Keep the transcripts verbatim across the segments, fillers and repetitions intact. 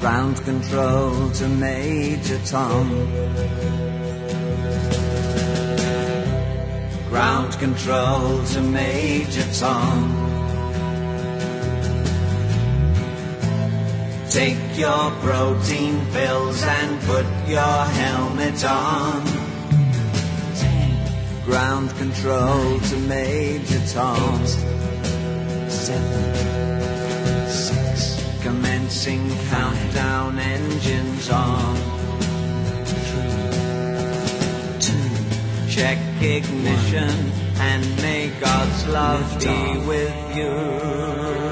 Ground control to Major Tom. Ground control to Major Tom. Take your protein pills and put your helmet on. Ten. Ground control nine, to Major Tom. Eight, seven, six. Commencing five, countdown, engines on. Three, two. Check ignition one, and may God's love be off. With you.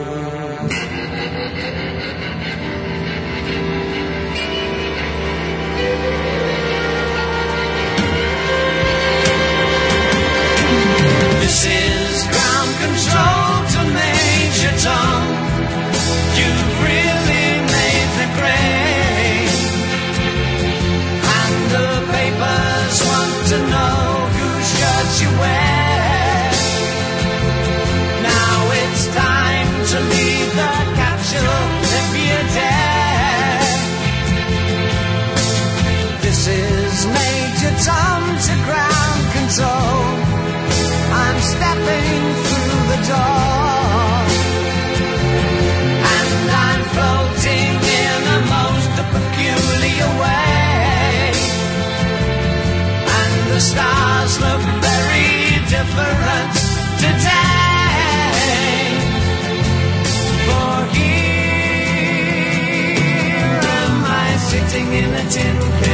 This is ground control to Major Tom. You've really made the grade, and the papers want to know whose shirts you wear. Now it's time to leave the capsule if you dare. This is Major Tom to ground control. I'm stepping through the door, and I'm floating in a most peculiar way, and the stars look very different today. For here am I sitting in a tin can,